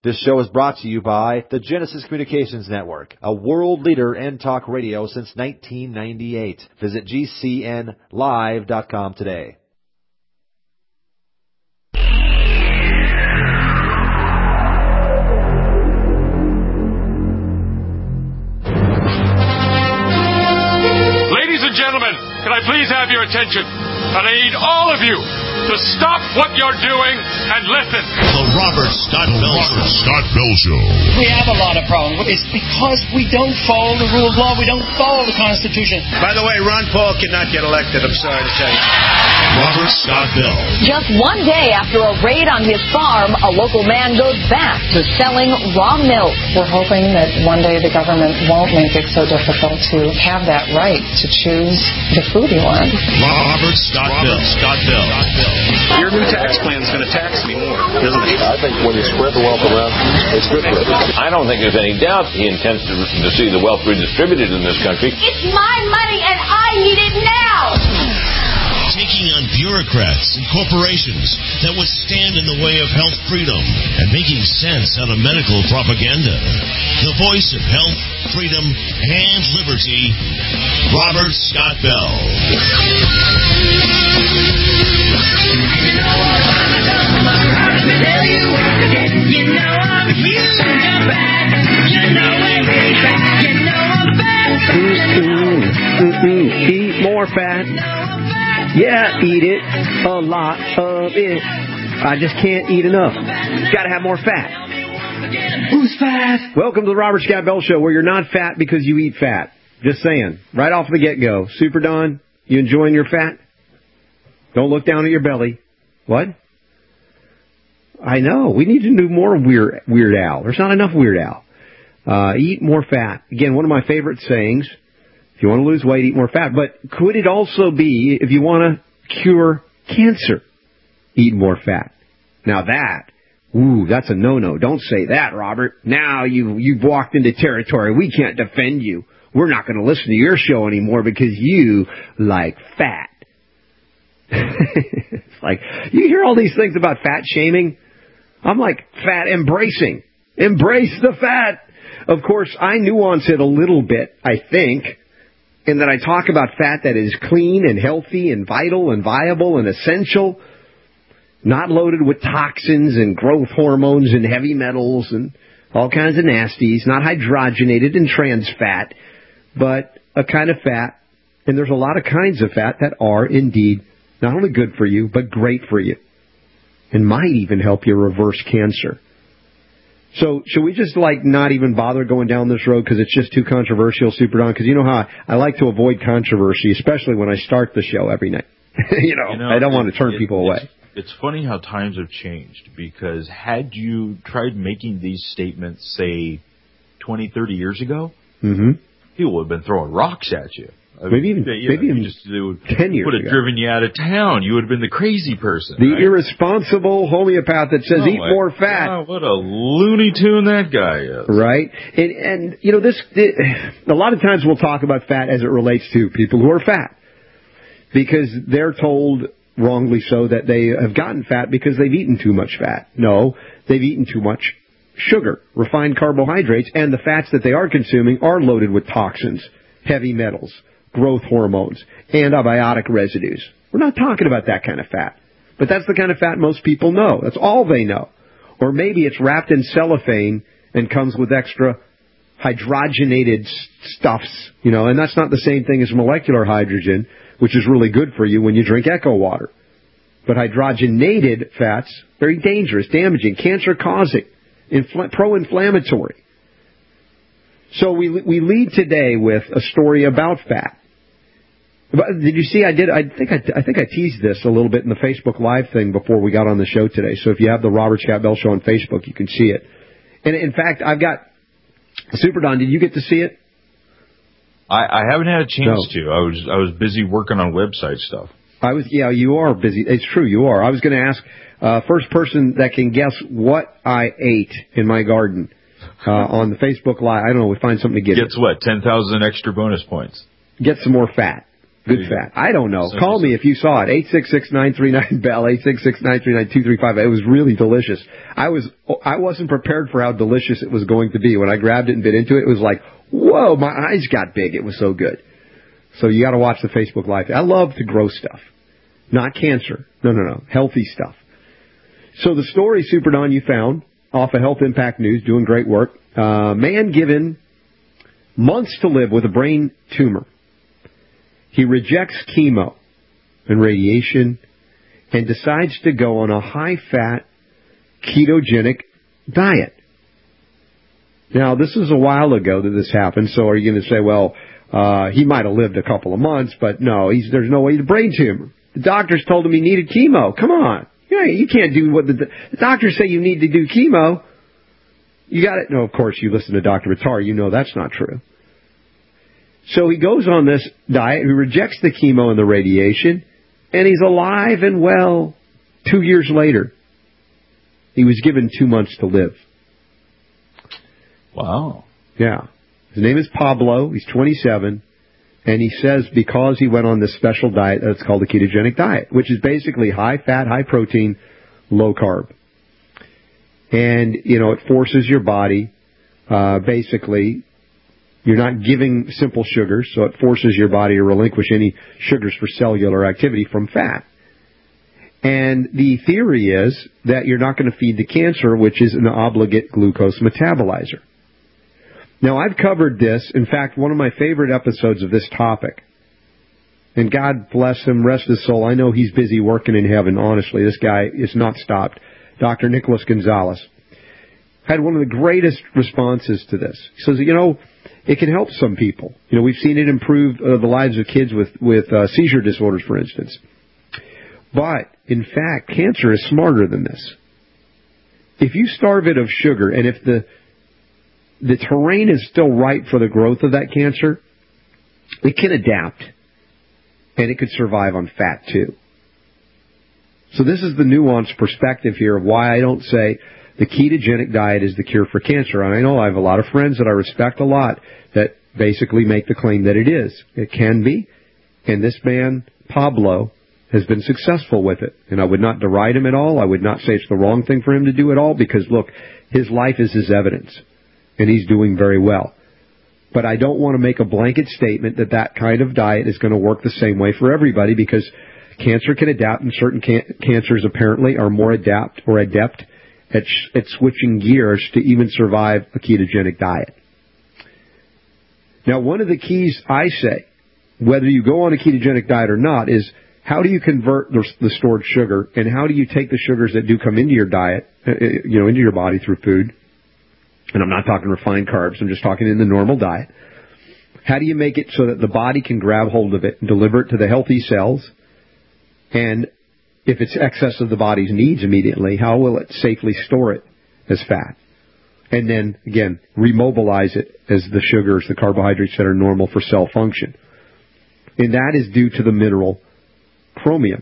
This show is brought to you by the Genesis Communications Network, a world leader in talk radio since 1998. Visit GCNlive.com today. Ladies and gentlemen, can I please have your attention? And I need all of you to stop what you're doing and listen. The Robert Scott Bell Show. We have a lot of problems. It's because we don't follow the rule of law. We don't follow the Constitution. By the way, Ron Paul cannot get elected. I'm sorry to tell you. Robert Scott Bell. Just one day after a raid on his farm, a local man goes back to selling raw milk. We're hoping that one day the government won't make it so difficult to have that right to choose the food you want. Robert Scott Bell. Your new tax plan is going to tax me more, isn't it? I think when you spread the wealth around, it's good for it. I don't think there's any doubt he intends to see the wealth redistributed in this country. It's my money and I need it now! Taking on bureaucrats and corporations that would stand in the way of health freedom and making sense out of medical propaganda. The voice of health, freedom, and liberty, Robert Scott Bell. Eat more fat. Yeah, eat it. A lot of it. I just can't eat enough. Gotta have more fat. Who's fat? Welcome to the Robert Scott Bell Show, where you're not fat because you eat fat. Just saying. Right off the get-go. Super Don, you enjoying your fat? Don't look down at your belly. What? I know. We need to do more Weird Al. There's not enough Weird Al. Eat more fat. Again, one of my favorite sayings. If you want to lose weight, eat more fat. But could it also be, if you want to cure cancer, eat more fat? Now that's a no-no. Don't say that, Robert. Now you've walked into territory. We can't defend you. We're not going to listen to your show anymore because you like fat. It's like, you hear all these things about fat shaming. I'm like, fat embracing. Embrace the fat. Of course, I nuance it a little bit, I think, in that I talk about fat that is clean and healthy and vital and viable and essential, not loaded with toxins and growth hormones and heavy metals and all kinds of nasties, not hydrogenated and trans fat, but a kind of fat, and there's a lot of kinds of fat that are indeed not only good for you, but great for you, and might even help you reverse cancer. So should we just, not even bother going down this road because it's just too controversial, Super Don? Because you know how I like to avoid controversy, especially when I start the show every night. I don't want to turn people away. It's funny how times have changed, because had you tried making these statements, say, 20, 30 years ago, people would have been throwing rocks at you. Maybe even 10 years would have driven you out of town. You would have been the crazy person. The irresponsible homeopath that says eat more fat. God, what a Looney Tune that guy is. Right? And a lot of times we'll talk about fat as it relates to people who are fat, because they're told, wrongly so, that they have gotten fat because they've eaten too much fat. No, they've eaten too much sugar, refined carbohydrates, and the fats that they are consuming are loaded with toxins, heavy metals, growth hormones, antibiotic residues. We're not talking about that kind of fat. But that's the kind of fat most people know. That's all they know. Or maybe it's wrapped in cellophane and comes with extra hydrogenated stuffs, and that's not the same thing as molecular hydrogen, which is really good for you when you drink Echo water. But hydrogenated fats, very dangerous, damaging, cancer-causing, pro-inflammatory. So we lead today with a story about fat. Did you see? I think I teased this a little bit in the Facebook Live thing before we got on the show today. So if you have the Robert Scott Bell Show on Facebook, you can see it. And in fact, I've got Super Don. Did you get to see it? I haven't had a chance to. I was busy working on website stuff. Yeah, you are busy. It's true, you are. I was going to ask first person that can guess what I ate in my garden on the Facebook Live. I don't know. We find something to get. Gets what? 10,000 extra bonus points. Get some more fat. Good fat. I don't know. Call me if you saw it. 866-939-BELL, 866-939-2355. It was really delicious. I wasn't prepared for how delicious it was going to be. When I grabbed it and bit into it, it was like, whoa, my eyes got big. It was so good. So you got to watch the Facebook Live. I love the gross stuff. Not cancer. No. Healthy stuff. So the story, Super Don, you found off of Health Impact News, doing great work. Man given months to live with a brain tumor. He rejects chemo and radiation and decides to go on a high-fat ketogenic diet. Now, this is a while ago that this happened, so are you going to say, well, he might have lived a couple of months, but no, there's no way he's a brain tumor. The doctors told him he needed chemo. Come on. You can't do what the doctors say you need to do chemo. You got it. No, of course, you listen to Dr. Vittar, you know that's not true. So he goes on this diet, he rejects the chemo and the radiation, and he's alive and well 2 years later. He was given 2 months to live. Wow. Yeah. His name is Pablo. He's 27. And he says because he went on this special diet that's called the ketogenic diet, which is basically high fat, high protein, low carb. And, it forces your body, basically, you're not giving simple sugars, so it forces your body to relinquish any sugars for cellular activity from fat. And the theory is that you're not going to feed the cancer, which is an obligate glucose metabolizer. Now, I've covered this. In fact, one of my favorite episodes of this topic, and God bless him, rest his soul, I know he's busy working in heaven, honestly. This guy is not stopped. Dr. Nicholas Gonzalez had one of the greatest responses to this. He says, it can help some people. We've seen it improve the lives of kids with seizure disorders, for instance. But, in fact, cancer is smarter than this. If you starve it of sugar, and if the terrain is still right for the growth of that cancer, it can adapt. And it could survive on fat, too. So this is the nuanced perspective here of why I don't say the ketogenic diet is the cure for cancer. And I know I have a lot of friends that I respect a lot that basically make the claim that it is. It can be. And this man, Pablo, has been successful with it. And I would not deride him at all. I would not say it's the wrong thing for him to do at all because, look, his life is his evidence. And he's doing very well. But I don't want to make a blanket statement that kind of diet is going to work the same way for everybody because cancer can adapt, and certain cancers apparently are more adept at switching gears to even survive a ketogenic diet. Now, one of the keys I say, whether you go on a ketogenic diet or not, is how do you convert the stored sugar, and how do you take the sugars that do come into your diet, into your body through food? And I'm not talking refined carbs. I'm just talking in the normal diet. How do you make it so that the body can grab hold of it and deliver it to the healthy cells? And if it's excess of the body's needs immediately, how will it safely store it as fat? And then, again, remobilize it as the sugars, the carbohydrates that are normal for cell function. And that is due to the mineral chromium.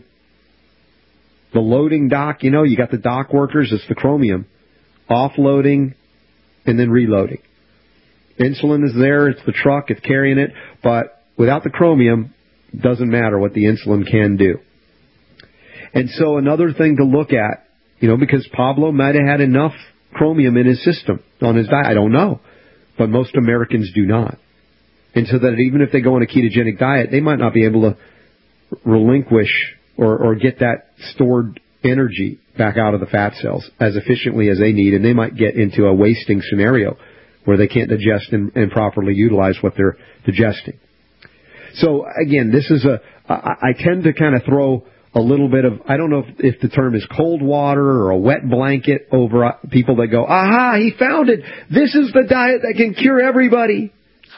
The loading dock, you got the dock workers, it's the chromium. Offloading and then reloading. Insulin is there, it's the truck, it's carrying it, but without the chromium, it doesn't matter what the insulin can do. And so another thing to look at, because Pablo might have had enough chromium in his system, on his diet, I don't know, but most Americans do not. And so that even if they go on a ketogenic diet, they might not be able to relinquish or get that stored energy back out of the fat cells as efficiently as they need, and they might get into a wasting scenario where they can't digest and properly utilize what they're digesting. So, again, this is I tend to kind of throw a little bit of, I don't know if the term is cold water or a wet blanket over people that go, aha, he found it. This is the diet that can cure everybody.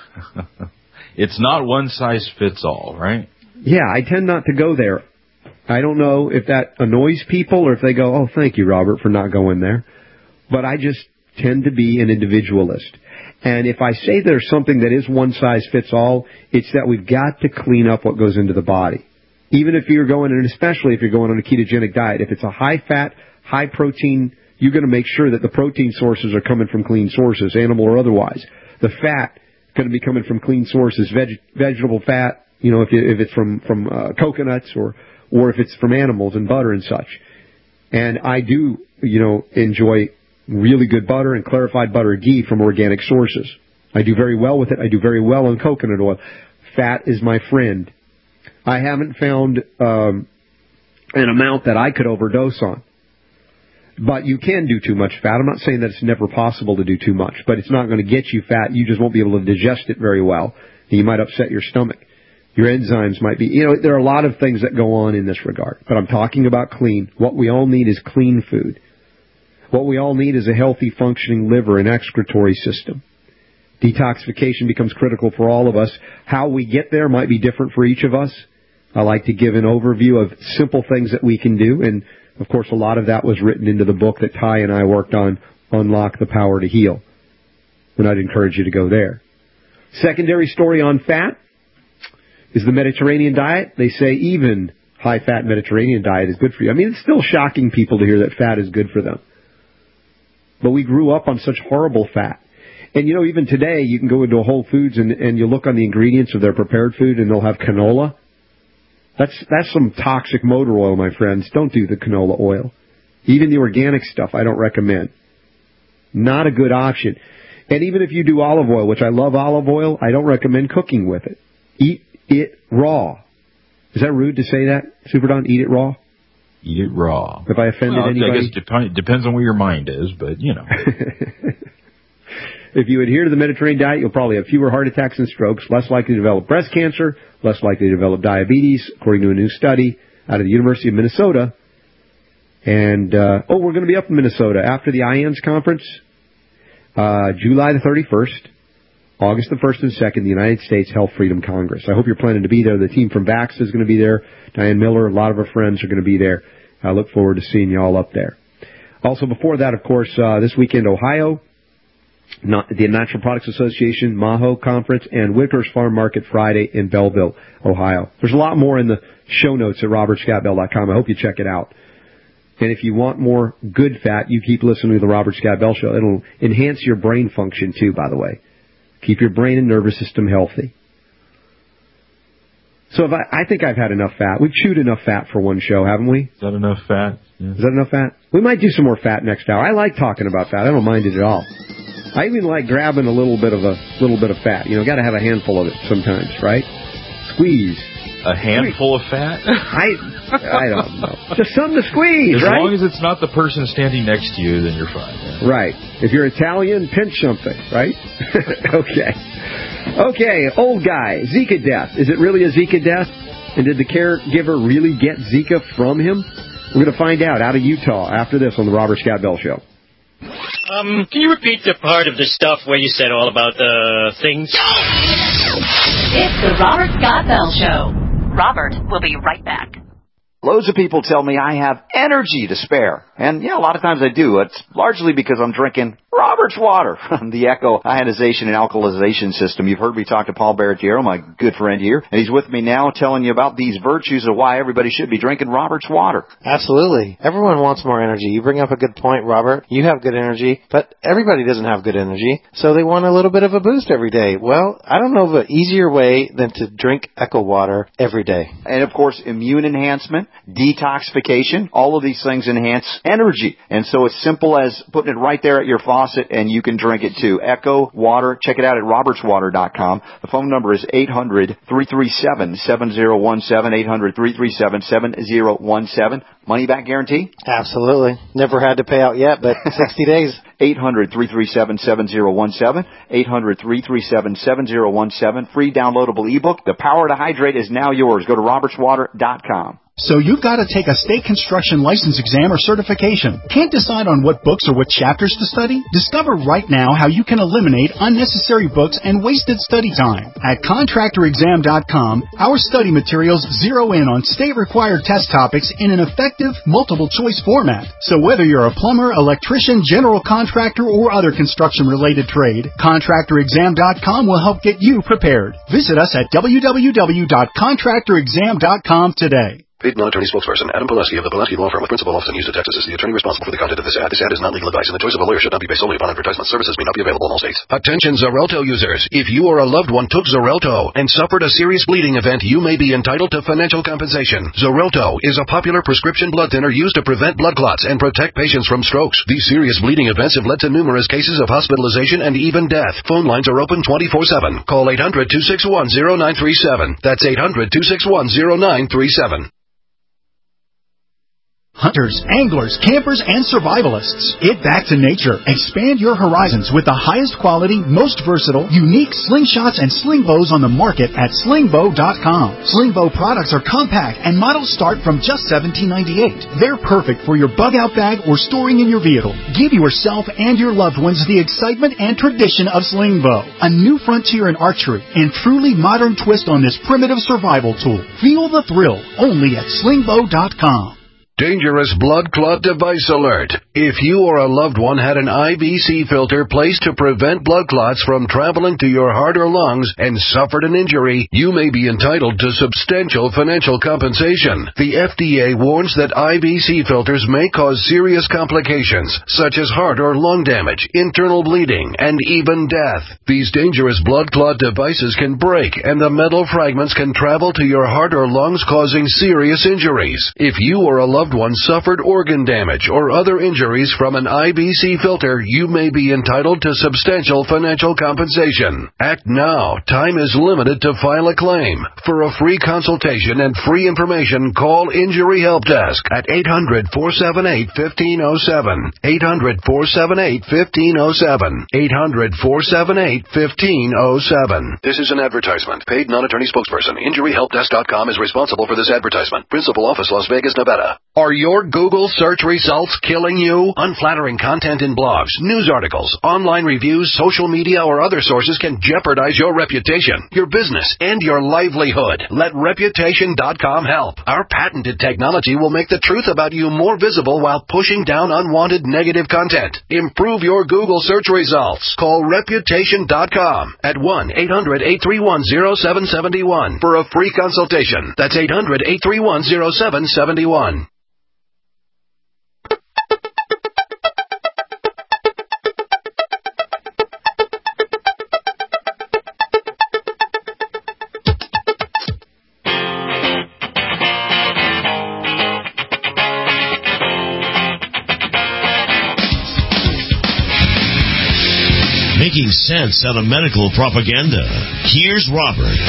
It's not one size fits all, right? Yeah, I tend not to go there. I don't know if that annoys people or if they go, oh, thank you, Robert, for not going there. But I just tend to be an individualist. And if I say there's something that is one size fits all, it's that we've got to clean up what goes into the body. Even if you're going, and especially if you're going on a ketogenic diet, if it's a high-fat, high-protein, you're going to make sure that the protein sources are coming from clean sources, animal or otherwise. The fat going to be coming from clean sources, vegetable fat, You know, if it's from coconuts or if it's from animals and butter and such. And I do, enjoy really good butter and clarified butter ghee from organic sources. I do very well with it. I do very well on coconut oil. Fat is my friend. I haven't found an amount that I could overdose on. But you can do too much fat. I'm not saying that it's never possible to do too much, but it's not going to get you fat. You just won't be able to digest it very well. And you might upset your stomach. Your enzymes might be, there are a lot of things that go on in this regard. But I'm talking about clean. What we all need is clean food. What we all need is a healthy, functioning liver and excretory system. Detoxification becomes critical for all of us. How we get there might be different for each of us. I like to give an overview of simple things that we can do. And, of course, a lot of that was written into the book that Ty and I worked on, Unlock the Power to Heal. And I'd encourage you to go there. Secondary story on fat is the Mediterranean diet. They say even high-fat Mediterranean diet is good for you. I mean, it's still shocking people to hear that fat is good for them. But we grew up on such horrible fat. And, even today, you can go into a Whole Foods and you look on the ingredients of their prepared food and they'll have canola. That's some toxic motor oil, my friends. Don't do the canola oil. Even the organic stuff, I don't recommend. Not a good option. And even if you do olive oil, which I love olive oil, I don't recommend cooking with it. Eat it raw. Is that rude to say that, Super Don? Eat it raw? Eat it raw. If I offended anybody? I guess it depends on where your mind is, but, If you adhere to the Mediterranean diet, you'll probably have fewer heart attacks and strokes, less likely to develop breast cancer, less likely to develop diabetes, according to a new study out of the University of Minnesota. And, we're going to be up in Minnesota after the IANS conference, July the 31st, August the 1st and 2nd, the United States Health Freedom Congress. I hope you're planning to be there. The team from VAX is going to be there. Diane Miller, a lot of our friends are going to be there. I look forward to seeing you all up there. Also, before that, of course, this weekend, Ohio, the Natural Products Association, Maho Conference, and Whitaker's Farm Market Friday in Belleville, Ohio. There's a lot more in the show notes at robertscottbell.com. I hope you check it out. And if you want more good fat, you keep listening to the Robert Scott Bell Show. It'll enhance your brain function, too, by the way. Keep your brain and nervous system healthy. So I think I've had enough fat. We've chewed enough fat for one show, haven't we? Is that enough fat? Yeah. Is that enough fat? We might do some more fat next hour. I like talking about fat. I don't mind it at all. I even like grabbing a little bit of fat. Got to have a handful of it sometimes, right? Squeeze. A handful of fat? I don't know. Just something to squeeze, right? As long as it's not the person standing next to you, then you're fine. Yeah. Right. If you're Italian, pinch something, right? Okay, old guy, Zika death. Is it really a Zika death? And did the caregiver really get Zika from him? We're going to find out of Utah after this on the Robert Scott Bell Show. Can you repeat the part of the stuff where you said all about the things? It's the Robert Scott Bell Show. Robert will be right back. Loads of people tell me I have energy to spare. And, a lot of times I do. It's largely because I'm drinking Robert's water, the Echo ionization and alkalization system. You've heard me talk to Paul Barretiero, my good friend here, and he's with me now telling you about these virtues of why everybody should be drinking Robert's water. Absolutely. Everyone wants more energy. You bring up a good point, Robert. You have good energy, but everybody doesn't have good energy, so they want a little bit of a boost every day. Well, I don't know of an easier way than to drink Echo water every day. And, of course, immune enhancement, detoxification, all of these things enhance energy. And so it's simple as putting it right there at your faucet, and you can drink it too. Echo Water. Check it out at robertswater.com. The phone number is 800-337-7017, 800-337-7017. Money back guarantee? Absolutely. Never had to pay out yet, but 60 days. 800-337-7017, 800-337-7017. Free downloadable ebook. The Power to Hydrate is now yours. Go to robertswater.com. So you've got to take a state construction license exam or certification. Can't decide on what books or what chapters to study? Discover right now how you can eliminate unnecessary books and wasted study time. At contractorexam.com, our study materials zero in on state-required test topics in an effective, multiple-choice format. So whether you're a plumber, electrician, general contractor, or other construction-related trade, contractorexam.com will help get you prepared. Visit us at www.contractorexam.com today. Paid non-attorney spokesperson Adam Pileski of the Pileski Law Firm with principal office in Houston, Texas is the attorney responsible for the content of this ad. This ad is not legal advice, and the choice of a lawyer should not be based solely upon advertisement. Services may not be available in all states. Attention Xarelto users. If you or a loved one took Xarelto and suffered a serious bleeding event, you may be entitled to financial compensation. Xarelto is a popular prescription blood thinner used to prevent blood clots and protect patients from strokes. These serious bleeding events have led to numerous cases of hospitalization and even death. Phone lines are open 24/7. Call 800-261-0937. That's 800-261-0937. Hunters, anglers, campers, and survivalists. Get back to nature. Expand your horizons with the highest quality, most versatile, unique slingshots and sling bows on the market at slingbow.com. Slingbow products are compact and models start from just $17.98. They're perfect for your bug-out bag or storing in your vehicle. Give yourself and your loved ones the excitement and tradition of Slingbow. A new frontier in archery and truly modern twist on this primitive survival tool. Feel the thrill only at slingbow.com. Dangerous blood clot device alert. If you or a loved one had an IVC filter placed to prevent blood clots from traveling to your heart or lungs and suffered an injury, you may be entitled to substantial financial compensation. The FDA warns that IVC filters may cause serious complications, such as heart or lung damage, internal bleeding, and even death. These dangerous blood clot devices can break, and the metal fragments can travel to your heart or lungs, causing serious injuries. If you or a loved one suffered organ damage or other injuries from an IVC filter, you may be entitled to substantial financial compensation. Act now. Time is limited to file a claim. For a free consultation and free information, call Injury Help Desk at 800-478-1507. 800-478-1507. 800-478-1507. This is an advertisement. Paid non-attorney spokesperson. InjuryHelpDesk.com is responsible for this advertisement. Principal office, Las Vegas, Nevada. Are your Google search results killing you? Unflattering content in blogs, news articles, online reviews, social media, or other sources can jeopardize your reputation, your business, and your livelihood. Let Reputation.com help. Our patented technology will make the truth about you more visible while pushing down unwanted negative content. Improve your Google search results. Call Reputation.com at 1-800-831-0771 for a free consultation. That's 800-831-0771. Making sense out of medical propaganda. Here's Robert.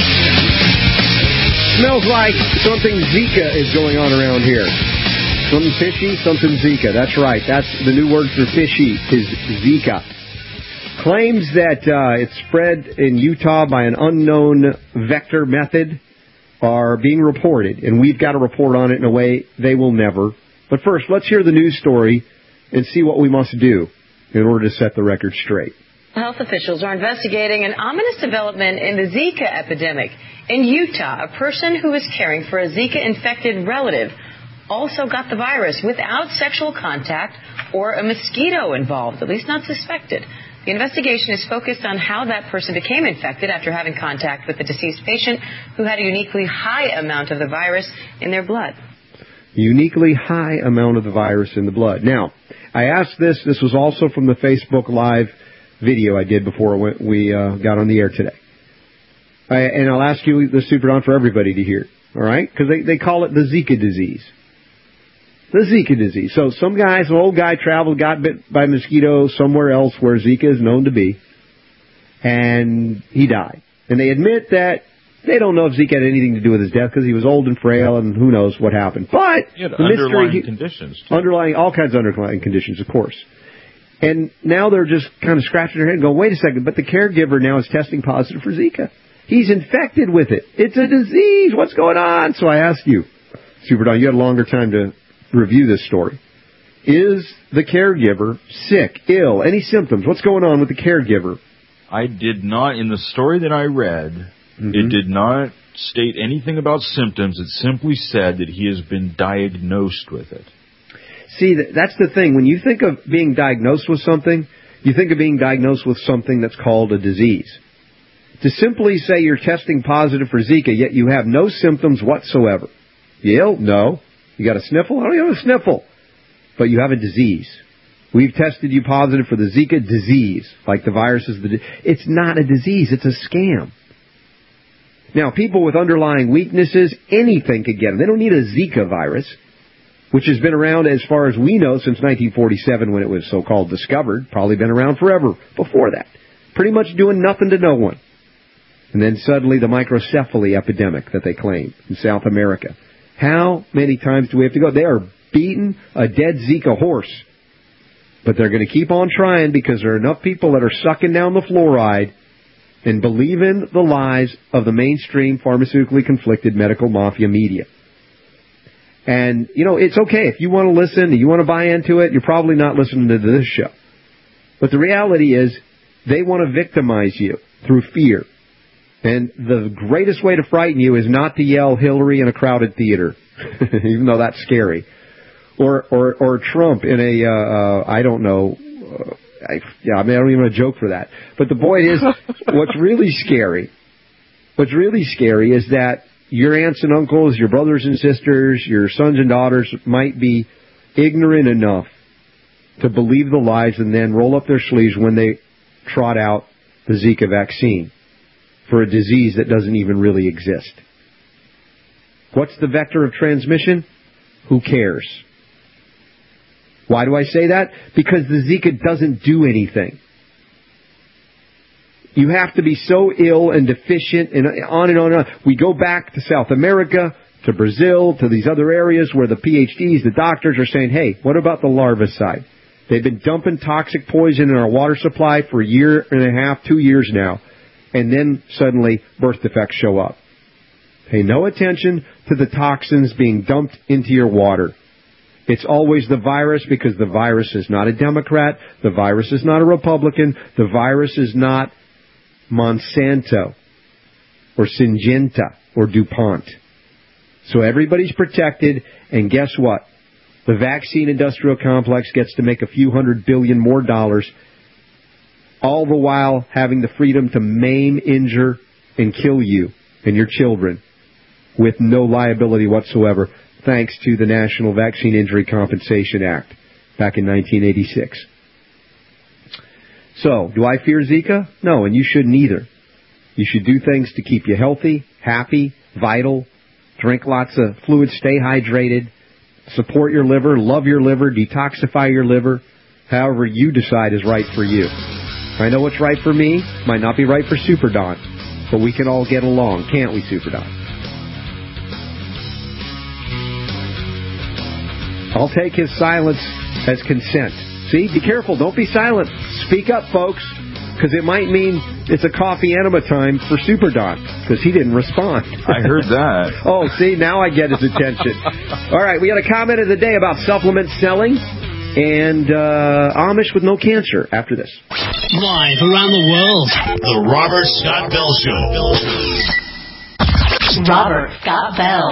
Smells like something Zika is going on around here. Something fishy, something Zika. That's right. That's the new word for fishy is Zika. Claims that it's spread in Utah by an unknown vector method are being reported, and we've got to report on it in a way they will never. But first, let's hear the news story and see what we must do in order to set the record straight. Health officials are investigating an ominous development in the Zika epidemic. In Utah, a person who was caring for a Zika-infected relative also got the virus without sexual contact or a mosquito involved, at least not suspected. The investigation is focused on how that person became infected after having contact with the deceased patient who had a uniquely high amount of the virus in their blood. Uniquely high amount of the virus in the blood. Now, I asked this. This was also from the Facebook Live video I did before we got on the air today. And I'll ask you, the Super Don, for everybody to hear, all right? Because they call it the Zika disease. The Zika disease. So some guy, some old guy traveled, got bit by a mosquito somewhere else where Zika is known to be, and he died. And they admit that they don't know if Zika had anything to do with his death because he was old and frail and who knows what happened. But the underlying conditions. Underlying, all kinds of underlying conditions, of course. And now they're just kind of scratching their head and going, wait a second, but the caregiver now is testing positive for Zika. He's infected with it. It's a disease. What's going on? So I asked you, Super Don, you had a longer time to review this story. Is the caregiver sick, ill, any symptoms? What's going on with the caregiver? I did not, in the story that I read, it did not state anything about symptoms. It simply said that he has been diagnosed with it. See, that's the thing. When you think of being diagnosed with something, you think of being diagnosed with something that's called a disease. To simply say you're testing positive for Zika, yet you have no symptoms whatsoever, You ill? No. You got a sniffle? I don't have a sniffle. But you have a disease. We've tested you positive for the Zika disease, like the virus is it's not a disease, it's a scam. Now, people with underlying weaknesses, anything could get them. They don't need a Zika virus, which has been around as far as we know since 1947 when it was so-called discovered. Probably been around forever before that. Pretty much doing nothing to no one. And then suddenly the microcephaly epidemic that they claim in South America. How many times do we have to go? They are beating a dead Zika horse. But they're going to keep on trying because there are enough people that are sucking down the fluoride and believing the lies of the mainstream pharmaceutically conflicted medical mafia media. And, it's okay. If you want to listen, you want to buy into it, you're probably not listening to this show. But the reality is they want to victimize you through fear. And the greatest way to frighten you is not to yell Hillary in a crowded theater, even though that's scary. Or Trump in a, I don't know, I don't even want to joke for that. But the point is, what's really scary is that your aunts and uncles, your brothers and sisters, your sons and daughters might be ignorant enough to believe the lies and then roll up their sleeves when they trot out the Zika vaccine for a disease that doesn't even really exist. What's the vector of transmission? Who cares? Why do I say that? Because the Zika doesn't do anything. You have to be so ill and deficient and on and on and on. We go back to South America, to Brazil, to these other areas where the PhDs, the doctors are saying, hey, what about the larvicide? They've been dumping toxic poison in our water supply for a year and a half, 2 years now. And then suddenly birth defects show up. Pay no attention to the toxins being dumped into your water. It's always the virus because the virus is not a Democrat. The virus is not a Republican. The virus is not Monsanto or Syngenta or DuPont. So everybody's protected, and guess what? The vaccine industrial complex gets to make a few $100 billion more, all the while having the freedom to maim, injure, and kill you and your children with no liability whatsoever, thanks to the National Vaccine Injury Compensation Act back in 1986. So, do I fear Zika? No, and you shouldn't either. You should do things to keep you healthy, happy, vital, drink lots of fluids, stay hydrated, support your liver, love your liver, detoxify your liver, however you decide is right for you. I know what's right for me, might not be right for Super Don, but we can all get along, can't we, Super Don? I'll take his silence as consent. See, be careful. Don't be silent. Speak up, folks, because it might mean it's a coffee enema time for Super Don, because he didn't respond. I heard that. Oh, see, now I get his attention. All right, we got a comment of the day about supplement selling and Amish with no cancer after this. Live around the world, The Robert Scott Bell Show. Robert Scott Bell.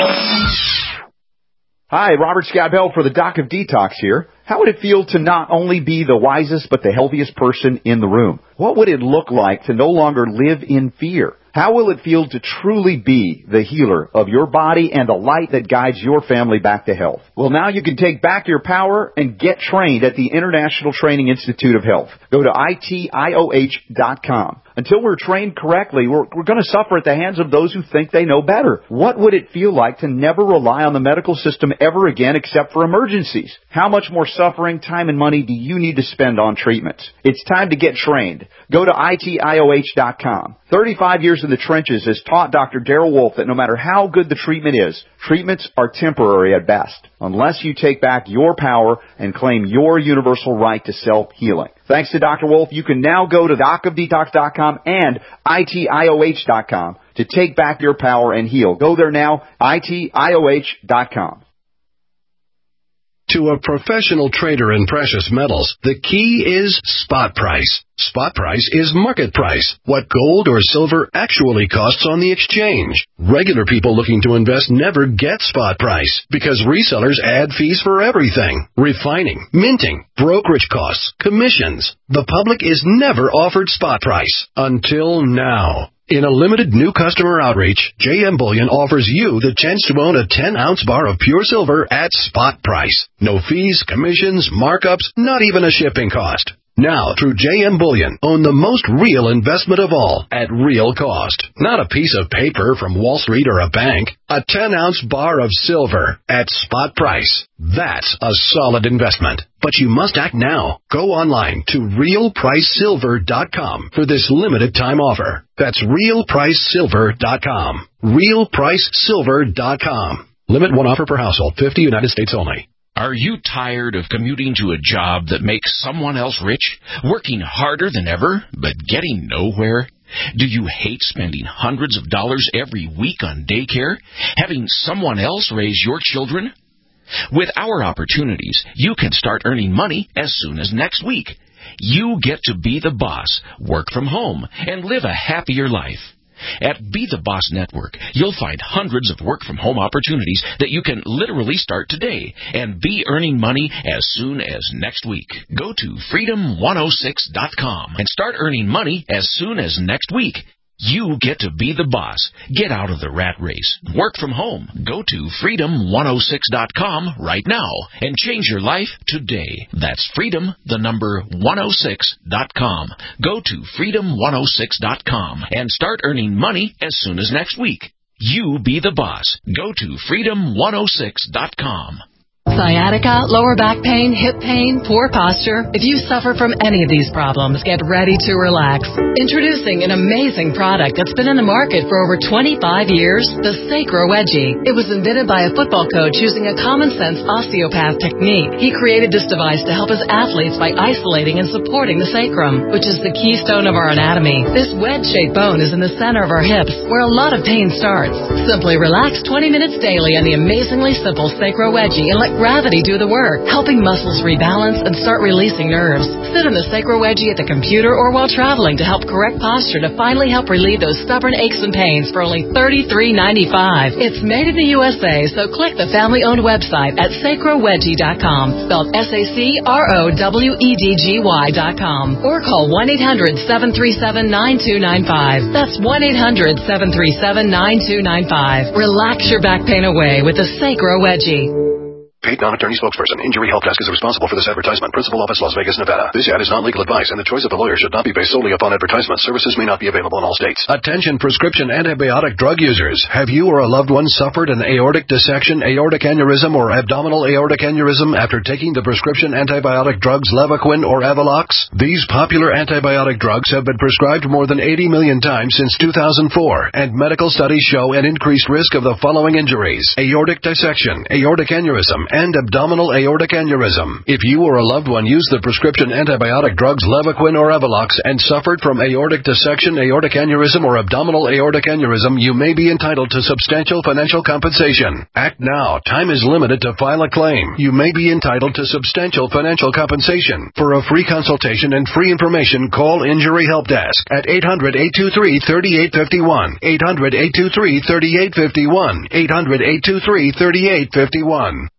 Hi, Robert Scott Bell for the Doc of Detox here. How would it feel to not only be the wisest but the healthiest person in the room? What would it look like to no longer live in fear? How will it feel to truly be the healer of your body and the light that guides your family back to health? Well, now you can take back your power and get trained at the International Training Institute of Health. Go to ITIOH.com. Until we're trained correctly, we're going to suffer at the hands of those who think they know better. What would it feel like to never rely on the medical system ever again except for emergencies? How much more suffering, time, and money do you need to spend on treatments? It's time to get trained. Go to ITIOH.com. 35 years in the trenches has taught Dr. Darrell Wolfe that no matter how good the treatment is, treatments are temporary at best, unless you take back your power and claim your universal right to self-healing. Thanks to Dr. Wolfe, you can now go to docofdetox.com and ITIOH.com to take back your power and heal. Go there now, ITIOH.com. To a professional trader in precious metals, the key is spot price. Spot price is market price, what gold or silver actually costs on the exchange. Regular people looking to invest never get spot price because resellers add fees for everything. Refining, minting, brokerage costs, commissions. The public is never offered spot price until now. In a limited new customer outreach, JM Bullion offers you the chance to own a 10-ounce bar of pure silver at spot price. No fees, commissions, markups, not even a shipping cost. Now, through JM Bullion, own the most real investment of all at real cost. Not a piece of paper from Wall Street or a bank. A 10-ounce bar of silver at spot price. That's a solid investment. But you must act now. Go online to realpricesilver.com for this limited time offer. That's realpricesilver.com. realpricesilver.com. Limit one offer per household. 50 United States only. Are you tired of commuting to a job that makes someone else rich, working harder than ever, but getting nowhere? Do you hate spending hundreds of dollars every week on daycare, having someone else raise your children? With our opportunities, you can start earning money as soon as next week. You get to be the boss, work from home, and live a happier life. At Be the Boss Network, you'll find hundreds of work-from-home opportunities that you can literally start today and be earning money as soon as next week. Go to freedom106.com and start earning money as soon as next week. You get to be the boss. Get out of the rat race. Work from home. Go to freedom106.com right now and change your life today. That's freedom106.com. Go to freedom106.com and start earning money as soon as next week. You be the boss. Go to freedom106.com. Sciatica, lower back pain, hip pain, poor posture. If you suffer from any of these problems, get ready to relax. Introducing an amazing product that's been in the market for over 25 years, the Sacro Wedgie. It was invented by a football coach using a common-sense osteopath technique. He created this device to help his athletes by isolating and supporting the sacrum, which is the keystone of our anatomy. This wedge-shaped bone is in the center of our hips, where a lot of pain starts. Simply relax 20 minutes daily on the amazingly simple Sacro Wedgie and let gravity do the work, helping muscles rebalance and start releasing nerves. Sit in the Sacro Wedgie at the computer or while traveling to help correct posture to finally help relieve those stubborn aches and pains for only $33.95. It's made in the USA, so click the family-owned website at sacrowedgie.com, spelled SACROWEDGY.com, or call 1-800-737-9295. That's 1-800-737-9295. Relax your back pain away with the Sacro Wedgie. Paid non-attorney spokesperson. Injury Help Desk is responsible for this advertisement. Principal office, Las Vegas, Nevada. This ad is not legal advice, and the choice of the lawyer should not be based solely upon advertisement. Services may not be available in all states. Attention prescription antibiotic drug users. Have you or a loved one suffered an aortic dissection, aortic aneurysm, or abdominal aortic aneurysm after taking the prescription antibiotic drugs Levaquin or Avalox? These popular antibiotic drugs have been prescribed more than 80 million times since 2004, and medical studies show an increased risk of the following injuries: aortic dissection, aortic aneurysm, and abdominal aortic aneurysm. If you or a loved one used the prescription antibiotic drugs Levaquin or Avalox and suffered from aortic dissection, aortic aneurysm, or abdominal aortic aneurysm, you may be entitled to substantial financial compensation. Act now. Time is limited to file a claim. You may be entitled to substantial financial compensation. For a free consultation and free information, call Injury Help Desk at 800-823-3851. 800-823-3851. 800-823-3851.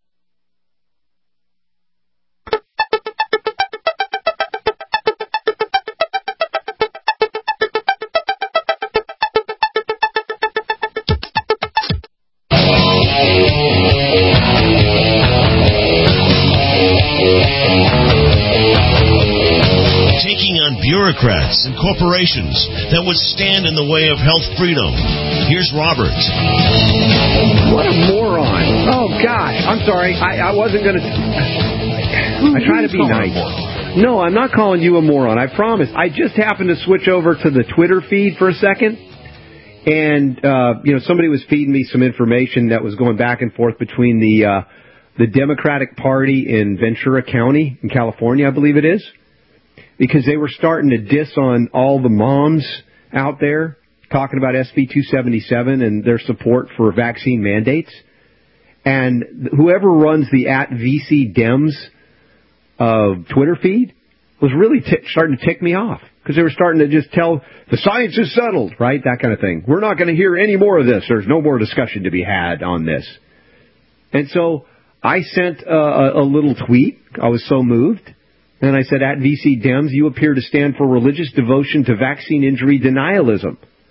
Bureaucrats and corporations that would stand in the way of health freedom. Here's Robert. What a moron. Oh, gosh. I'm sorry. I wasn't going to... I try to be nice. No, I'm not calling you a moron. I promise. I just happened to switch over to the Twitter feed for a second. And, somebody was feeding me some information that was going back and forth between the Democratic Party in Ventura County in California, I believe it is. Because they were starting to diss on all the moms out there, talking about SB 277 and their support for vaccine mandates. And whoever runs the @VCDems Twitter feed was really starting to tick me off. Because they were starting to just tell, the science is settled, right? That kind of thing. We're not going to hear any more of this. There's no more discussion to be had on this. And so I sent a little tweet. I was so moved. And I said, @VCDems, you appear to stand for religious devotion to vaccine injury denialism.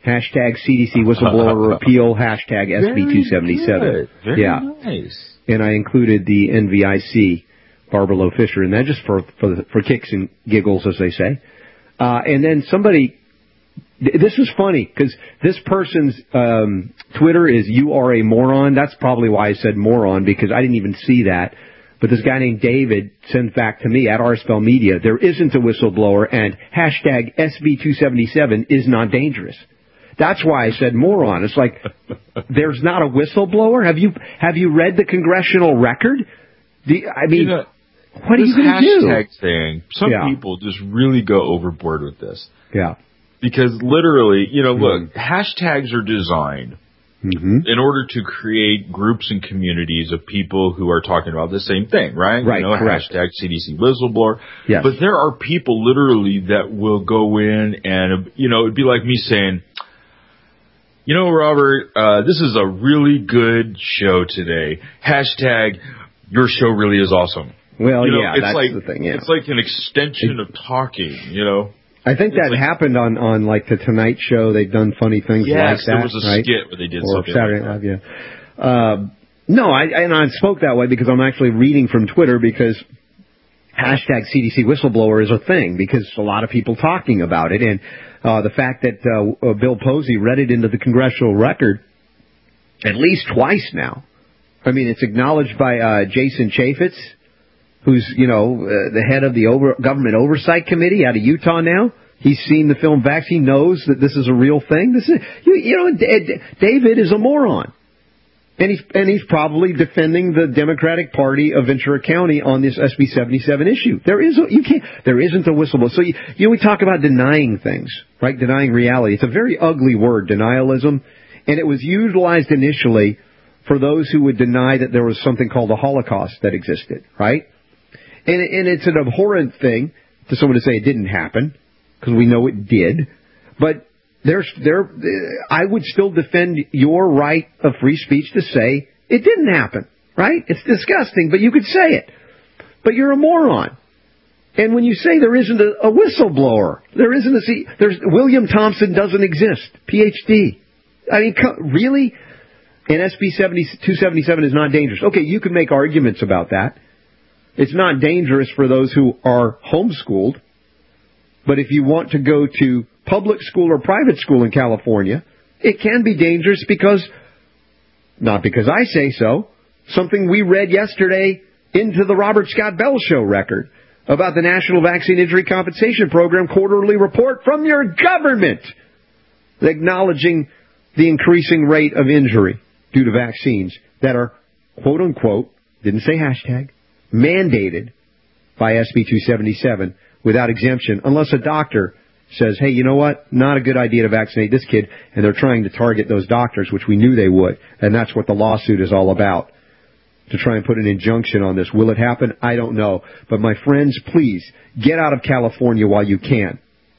Hashtag CDC whistleblower repeal, hashtag SB277. Very nice. And I included the NVIC, Barbara Loe Fisher, and that just for kicks and giggles, as they say. And then somebody, this is funny, because this person's Twitter is "you are a moron." That's probably why I said moron, because I didn't even see that. But this guy named David sends back to me at RSPEL Media, there isn't a whistleblower, and hashtag SB277 is not dangerous. That's why I said moron. It's like, there's not a whistleblower? Have you read the congressional record? What are you going to do? Hashtag thing, some people just really go overboard with this. Yeah. Because literally, look, hashtags are designed in order to create groups and communities of people who are talking about the same thing, right? Right, correct. Hashtag CDC whistleblower. Yes. But there are people literally that will go in and, it'd be like me saying, Robert, this is a really good show today. Hashtag, your show really is awesome. Well, it's that's like, the thing, yeah. It's like an extension of talking, I think that happened on like the Tonight Show. They've done funny things like that. Yes, there was a skit where they did or something Saturday like Night Live, No, I spoke that way because I'm actually reading from Twitter, because hashtag CDC whistleblower is a thing, because a lot of people talking about it. And the fact that Bill Posey read it into the congressional record at least twice now. I mean, it's acknowledged by Jason Chaffetz, who's, the head of the Government Oversight Committee out of Utah now. He's seen the film Vaccine. He knows that this is a real thing. This is, David is a moron. And he's probably defending the Democratic Party of Ventura County on this SB 77 issue. There isn't a whistleblower. So, we talk about denying things, right? Denying reality. It's a very ugly word, denialism. And it was utilized initially for those who would deny that there was something called the Holocaust that existed, right? And it's an abhorrent thing to someone to say it didn't happen, because we know it did. But I would still defend your right of free speech to say it didn't happen, right? It's disgusting, but you could say it. But you're a moron. And when you say there isn't a whistleblower, there's William Thompson doesn't exist, PhD. I mean, really? And SB 277 is not dangerous. Okay, you can make arguments about that. It's not dangerous for those who are homeschooled. But if you want to go to public school or private school in California, it can be dangerous not because I say so, something we read yesterday into the Robert Scott Bell Show record about the National Vaccine Injury Compensation Program quarterly report from your government, acknowledging the increasing rate of injury due to vaccines that are, quote unquote, didn't say hashtag, mandated by SB 277 without exemption, unless a doctor says, hey, you know what, not a good idea to vaccinate this kid, and they're trying to target those doctors, which we knew they would, and that's what the lawsuit is all about, to try and put an injunction on this. Will it happen? I don't know. But my friends, please, get out of California while you can.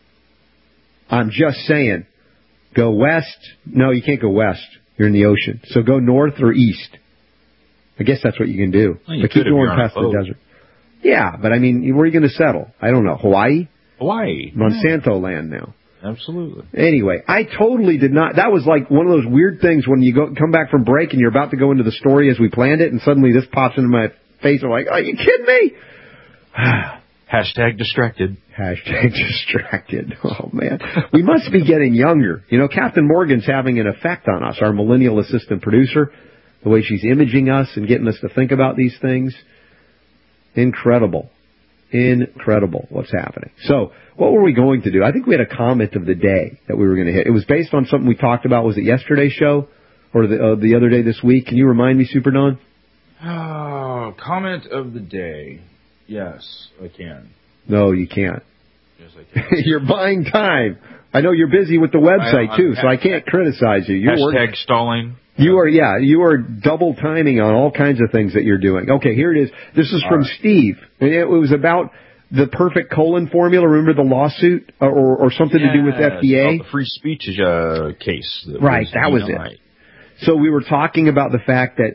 I'm just saying, go west. No, you can't go west. You're in the ocean. So go north or east. I guess that's what you can do. Well, but keep going past the desert. Yeah, but I mean, where are you going to settle? I don't know. Hawaii? Monsanto land now. Absolutely. Anyway, I totally did not. That was like one of those weird things when you come back from break and you're about to go into the story as we planned it, and suddenly this pops into my face. I'm like, are you kidding me? Hashtag distracted. Hashtag distracted. Oh, man. We must be getting younger. Captain Morgan's having an effect on us, our millennial assistant producer, the way she's imaging us and getting us to think about these things. Incredible what's happening. So, what were we going to do? I think we had a comment of the day that we were going to hit. It was based on something we talked about. Was it yesterday's show or the other day this week? Can you remind me, Super Don? Oh, comment of the day. Yes, I can. No, you can't. Yes, I can. You're buying time. I know you're busy with the website, too, so I can't criticize you. Hashtag stalling. You are double timing on all kinds of things that you're doing. Okay, here it is. This is from Steve. It was about the perfect colon formula. Remember the lawsuit or something to do with FDA? The free speech case. Right, that was it. So we were talking about the fact that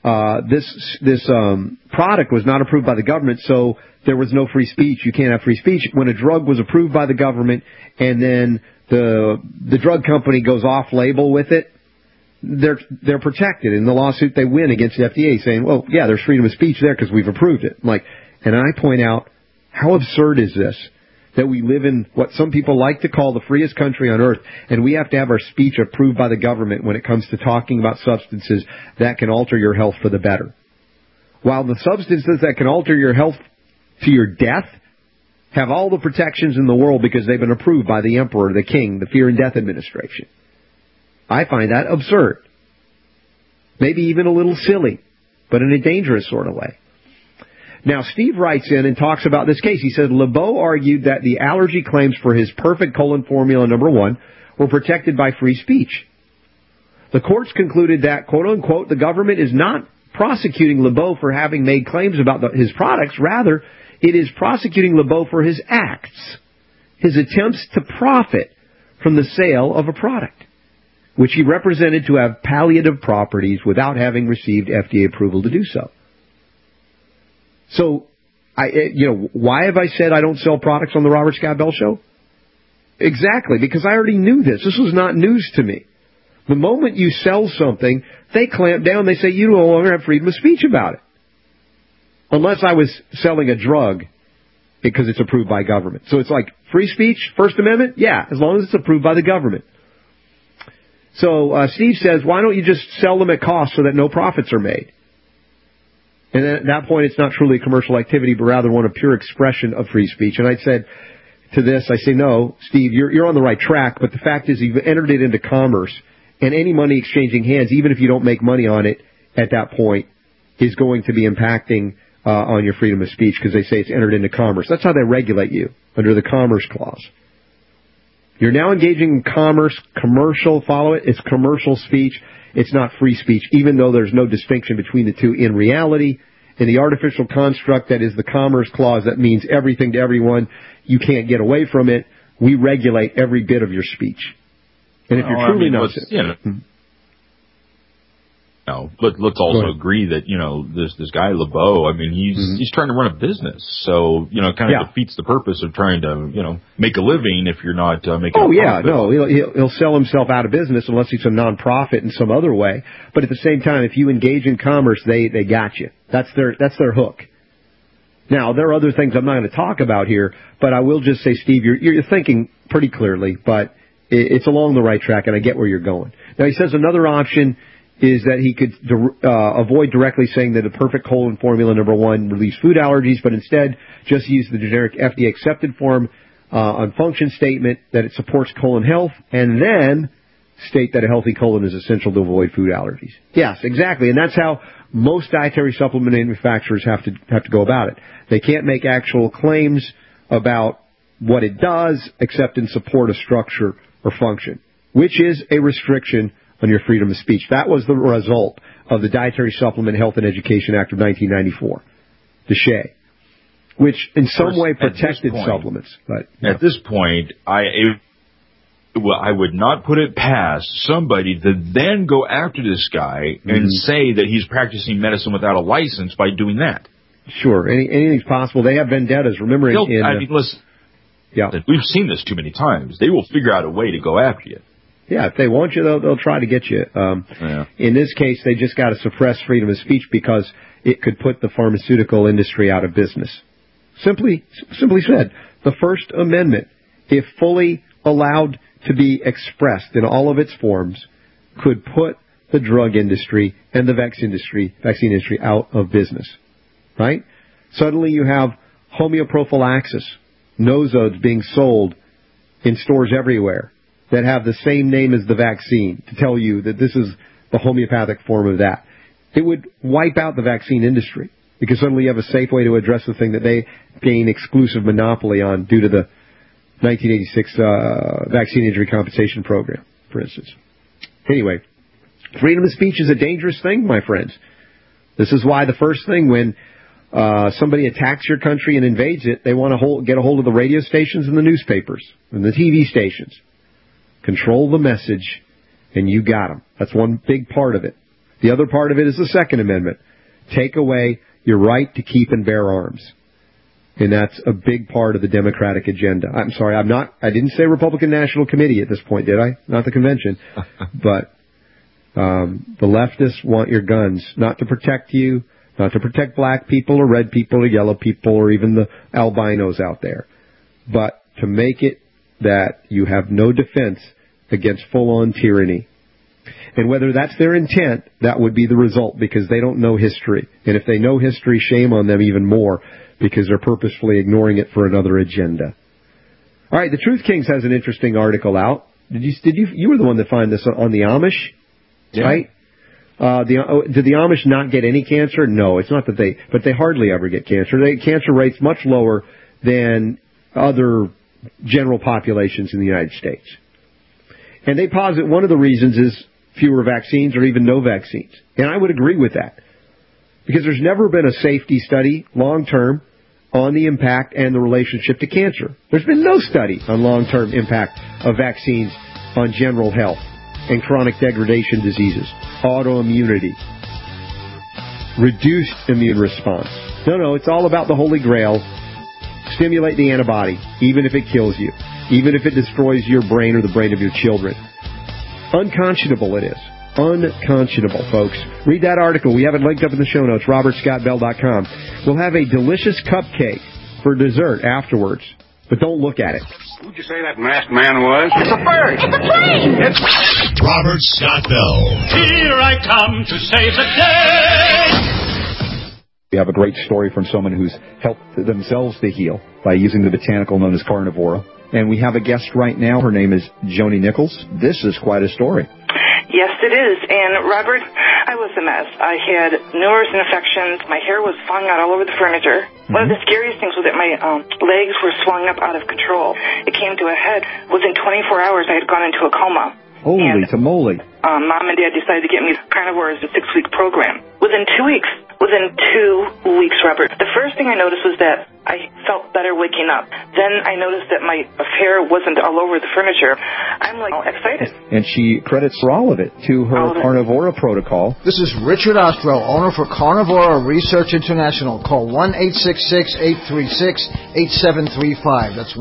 this product was not approved by the government, so there was no free speech. You can't have free speech. When a drug was approved by the government and then the drug company goes off-label with it, they're protected. In the lawsuit, they win against the FDA, saying, well, yeah, there's freedom of speech there because we've approved it. And I point out, how absurd is this? That we live in what some people like to call the freest country on earth, and we have to have our speech approved by the government when it comes to talking about substances that can alter your health for the better. While the substances that can alter your health to your death have all the protections in the world because they've been approved by the emperor, the king, the Fear and Death Administration. I find that absurd. Maybe even a little silly, but in a dangerous sort of way. Now, Steve writes in and talks about this case. He said, LeBeau argued that the allergy claims for his perfect colon formula number 1 were protected by free speech. The courts concluded that, quote unquote, the government is not prosecuting LeBeau for having made claims about his products. Rather, it is prosecuting LeBeau for his acts, his attempts to profit from the sale of a product, which he represented to have palliative properties without having received FDA approval to do so. So, why have I said I don't sell products on the Robert Scott Bell Show? Exactly, because I already knew this. This was not news to me. The moment you sell something, they clamp down. They say you no longer have freedom of speech about it. Unless I was selling a drug because it's approved by government. So it's like free speech, First Amendment? Yeah, as long as it's approved by the government. So Steve says, why don't you just sell them at cost so that no profits are made? And then at that point, it's not truly a commercial activity, but rather one of pure expression of free speech. And I said to this, I say, no, Steve, you're on the right track, but the fact is you've entered it into commerce, and any money exchanging hands, even if you don't make money on it at that point, is going to be impacting on your freedom of speech because they say it's entered into commerce. That's how they regulate you, under the Commerce Clause. You're now engaging in commerce, commercial, follow it, it's commercial speech. It's not free speech, even though there's no distinction between the two in reality. In the artificial construct that is the Commerce Clause, that means everything to everyone. You can't get away from it. We regulate every bit of your speech. And if you're truly not... No, but let's also agree that, this guy LeBeau, he's trying to run a business. So, kind of defeats the purpose of trying to, make a living if you're not making a profit. No, he'll sell himself out of business unless he's a nonprofit in some other way. But at the same time, if you engage in commerce, they got you. That's their hook. Now, there are other things I'm not going to talk about here, but I will just say, Steve, you're thinking pretty clearly, but it's along the right track, and I get where you're going. Now, he says another option is that he could avoid directly saying that a perfect colon formula number 1 relieves food allergies, but instead just use the generic FDA-accepted form on function statement that it supports colon health, and then state that a healthy colon is essential to avoid food allergies. Yes, exactly, and that's how most dietary supplement manufacturers have to go about it. They can't make actual claims about what it does except in support of structure or function, which is a restriction on your freedom of speech. That was the result of the Dietary Supplement Health and Education Act of 1994, DSHEA, which in some way protected supplements. But at this point, I would not put it past somebody to then go after this guy and say that he's practicing medicine without a license by doing that. Sure, anything's possible. They have vendettas. Remember, listen. Yeah, we've seen this too many times. They will figure out a way to go after you. Yeah, if they want you, they'll try to get you. In this case, they just got to suppress freedom of speech because it could put the pharmaceutical industry out of business. Simply said, the First Amendment, if fully allowed to be expressed in all of its forms, could put the drug industry and the vaccine industry out of business. Right? Suddenly you have homeoprophylaxis, nosodes being sold in stores everywhere that have the same name as the vaccine to tell you that this is the homeopathic form of that. It would wipe out the vaccine industry because suddenly you have a safe way to address the thing that they gain exclusive monopoly on due to the 1986 Vaccine Injury Compensation Program, for instance. Anyway, freedom of speech is a dangerous thing, my friends. This is why the first thing when somebody attacks your country and invades it, they want to get a hold of the radio stations and the newspapers and the TV stations. Control the message, and you got them. That's one big part of it. The other part of it is the Second Amendment. Take away your right to keep and bear arms. And that's a big part of the Democratic agenda. I'm sorry, I didn't say Republican National Committee at this point, did I? Not the convention. But the leftists want your guns, not to protect you, not to protect black people or red people or yellow people or even the albinos out there, but to make it that you have no defense against full-on tyranny. And whether that's their intent, that would be the result, because they don't know history. And if they know history, shame on them even more, because they're purposefully ignoring it for another agenda. All right, the Truth Kings has an interesting article out. You were the one that found this on the Amish, right? Did the Amish not get any cancer? No, it's not that but they hardly ever get cancer. Cancer rates much lower than other general populations in the United States. And they posit one of the reasons is fewer vaccines or even no vaccines. And I would agree with that, because there's never been a safety study long-term on the impact and the relationship to cancer. There's been no study on long-term impact of vaccines on general health and chronic degradation diseases, autoimmunity, reduced immune response. No, it's all about the Holy Grail. Stimulate the antibody, even if it kills you, even if it destroys your brain or the brain of your children. Unconscionable it is. Unconscionable, folks. Read that article. We have it linked up in the show notes, robertscottbell.com. We'll have a delicious cupcake for dessert afterwards, but don't look at it. Who'd you say that masked man was? It's a bird. It's a plane. It's Robert Scott Bell. Here I come to save the day. We have a great story from someone who's helped themselves to heal by using the botanical known as Carnivora. And we have a guest right now. Her name is Joni Nichols. This is quite a story. Yes, it is. And, Robert, I was a mess. I had numerous infections. My hair was falling out all over the furniture. One of the scariest things was that my legs were swelling up out of control. It came to a head. Within 24 hours, I had gone into a coma. Holy tamale. Mom and Dad decided to get me Carnivore as a 6-week program. Within 2 weeks, Robert, the first thing I noticed was that I felt better waking up. Then I noticed that my hair wasn't all over the furniture. I'm excited. And she credits for all of it to her Carnivora protocol. This is Richard Ostro, owner for Carnivora Research International. Call 1-866-836-8735. That's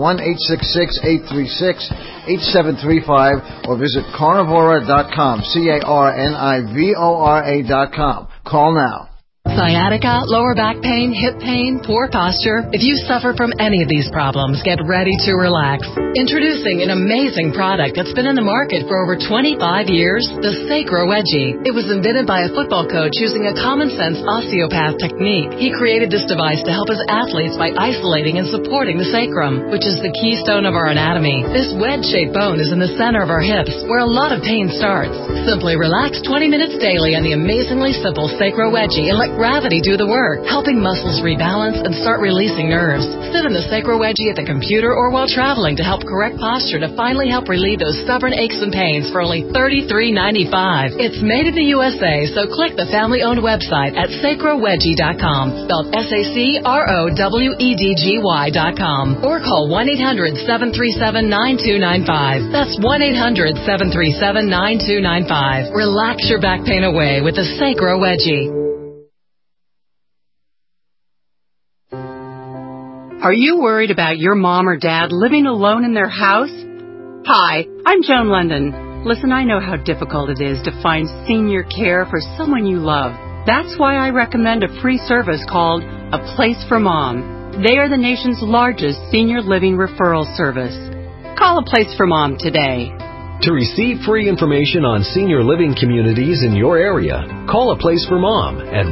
1-866-836-8735, or visit carnivora.com, carnivora.com. Call now. Sciatica, lower back pain, hip pain, poor posture. If you suffer from any of these problems, get ready to relax. Introducing an amazing product that's been in the market for over 25 years, the Sacro Wedgie. It was invented by a football coach using a common-sense osteopath technique. He created this device to help his athletes by isolating and supporting the sacrum, which is the keystone of our anatomy. This wedge-shaped bone is in the center of our hips, where a lot of pain starts. Simply relax 20 minutes daily on the amazingly simple Sacro Wedgie and let gravity do the work, helping muscles rebalance and start releasing nerves. Sit in the Sacro Wedgie at the computer or while traveling to help correct posture to finally help relieve those stubborn aches and pains for only $33.95. It's made in the USA, so click the family-owned website at sacrowedgie.com, spelled SACROWEDGY.com, or call 1-800-737-9295. That's 1-800-737-9295. Relax your back pain away with the Sacro Wedgie. Are you worried about your mom or dad living alone in their house? Hi, I'm Joan London. Listen, I know how difficult it is to find senior care for someone you love. That's why I recommend a free service called A Place for Mom. They are the nation's largest senior living referral service. Call A Place for Mom today. To receive free information on senior living communities in your area, call A Place for Mom at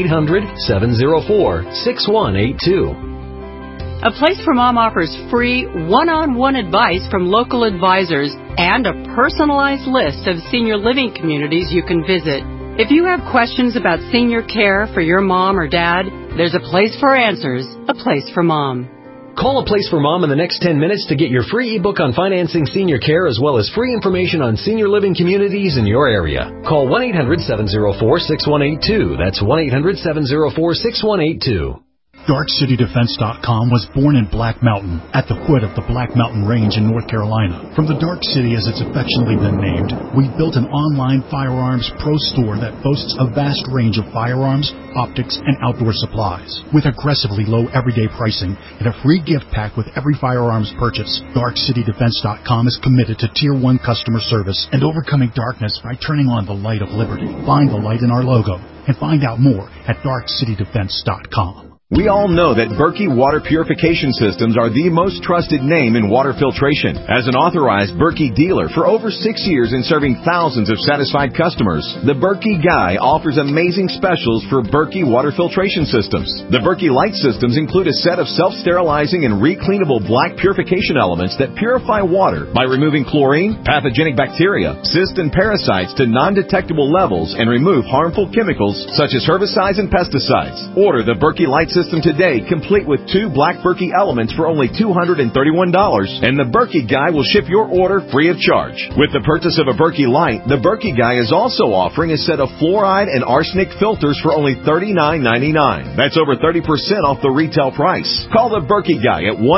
1-800-704-6182. A Place for Mom offers free one-on-one advice from local advisors and a personalized list of senior living communities you can visit. If you have questions about senior care for your mom or dad, there's a place for answers, A Place for Mom. Call A Place for Mom in the next 10 minutes to get your free ebook on financing senior care, as well as free information on senior living communities in your area. Call 1-800-704-6182. That's 1-800-704-6182. DarkCityDefense.com was born in Black Mountain, at the foot of the Black Mountain Range in North Carolina. From the Dark City, as it's affectionately been named, we've built an online firearms pro store that boasts a vast range of firearms, optics, and outdoor supplies. With aggressively low everyday pricing and a free gift pack with every firearms purchase, DarkCityDefense.com is committed to Tier 1 customer service and overcoming darkness by turning on the light of liberty. Find the light in our logo and find out more at DarkCityDefense.com. We all know that Berkey Water Purification Systems are the most trusted name in water filtration. As an authorized Berkey dealer for over 6 years and serving thousands of satisfied customers, the Berkey Guy offers amazing specials for Berkey Water Filtration Systems. The Berkey Light Systems include a set of self-sterilizing and recleanable black purification elements that purify water by removing chlorine, pathogenic bacteria, cysts, and parasites to non-detectable levels and remove harmful chemicals such as herbicides and pesticides. Order the Berkey Light System today, complete with 2 black Berkey elements for only $231, and the Berkey Guy will ship your order free of charge. With the purchase of a Berkey Light, the Berkey Guy is also offering a set of fluoride and arsenic filters for only $39.99. That's over 30% off the retail price. Call the Berkey Guy at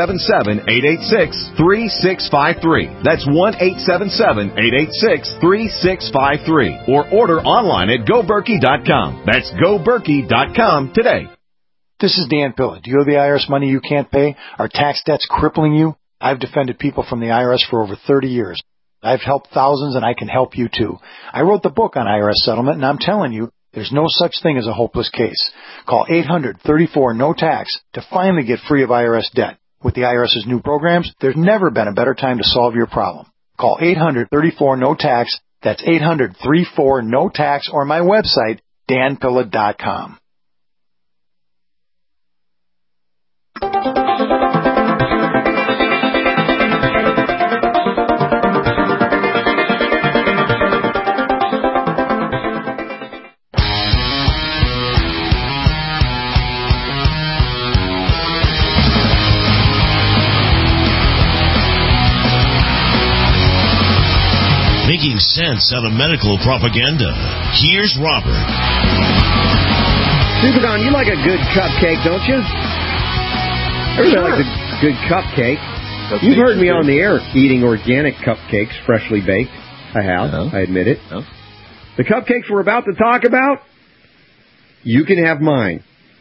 1-877-886-3653. That's 1-877-886-3653. Or order online at GoBerkey.com. That's GoBerkey.com today. This is Dan Pilla. Do you owe the IRS money you can't pay? Are tax debts crippling you? I've defended people from the IRS for over 30 years. I've helped thousands, and I can help you too. I wrote the book on IRS settlement, and I'm telling you, there's no such thing as a hopeless case. Call 800-34-NO-TAX to finally get free of IRS debt. With the IRS's new programs, there's never been a better time to solve your problem. Call 800-34-NO-TAX. That's 800-34-NO-TAX, or my website, danpilla.com. Making sense out of medical propaganda. Here's Robert. Super Don, you like a good cupcake, don't you? Everybody likes a good cupcake. You've heard me on the air eating organic cupcakes, freshly baked. I have. I admit it. The cupcakes we're about to talk about, you can have mine.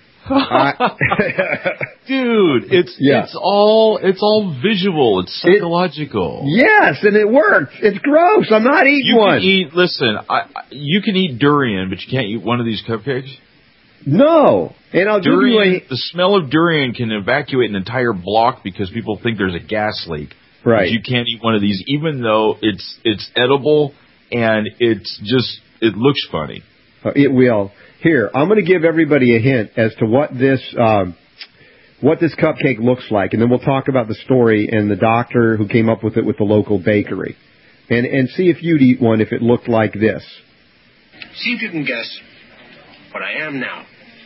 Dude, it's all visual. It's psychological. Yes, and it works. It's gross. I'm not eating one. You can eat durian, but you can't eat one of these cupcakes. No, and I'll durian, give you the smell of durian can evacuate an entire block because people think there's a gas leak. Right. But you can't eat one of these, even though it's edible and it looks funny. It will. Here, I'm going to give everybody a hint as to what this cupcake looks like, and then we'll talk about the story and the doctor who came up with it with the local bakery, and see if you'd eat one if it looked like this. See if you can guess what I am now.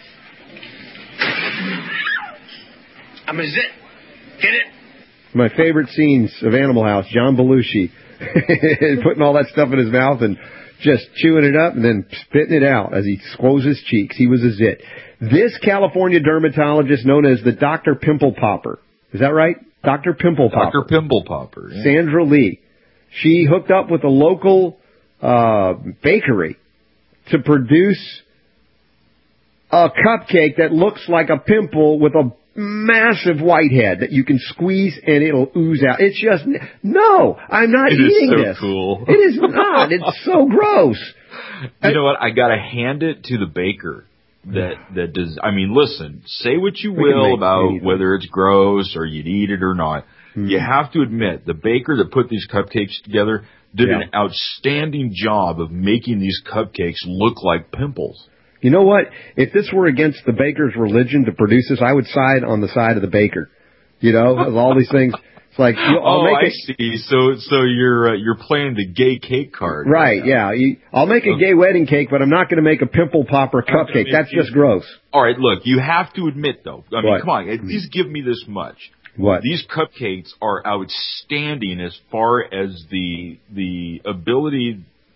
I'm a zit. Get it? My favorite scenes of Animal House, John Belushi putting all that stuff in his mouth and just chewing it up and then spitting it out as he squoze his cheeks. He was a zit. This California dermatologist known as the Dr. Pimple Popper. Is that right? Dr. Pimple Popper. Dr. Pimple Popper. Yeah. Sandra Lee. She hooked up with a local bakery to produce a cupcake that looks like a pimple with a massive whitehead that you can squeeze and it'll ooze out. It's just, no, I'm not eating this. It is so cool. It is not. It's so gross. You know what? I gotta hand it to the baker that does. I mean, listen, say what you will about whether it's gross or you'd eat it or not. You have to admit, the baker that put these cupcakes together did an outstanding job of making these cupcakes look like pimples. You know what? If this were against the baker's religion to produce this, I would side on the side of the baker. You know, of all these things. It's like, I see. So you're playing the gay cake card. Right, yeah. I'll make a gay wedding cake, but I'm not going to make a pimple popper cupcake. That's just gross. All right, look, you have to admit, though. I mean, come on, at least give me this much. What? These cupcakes are outstanding as far as the ability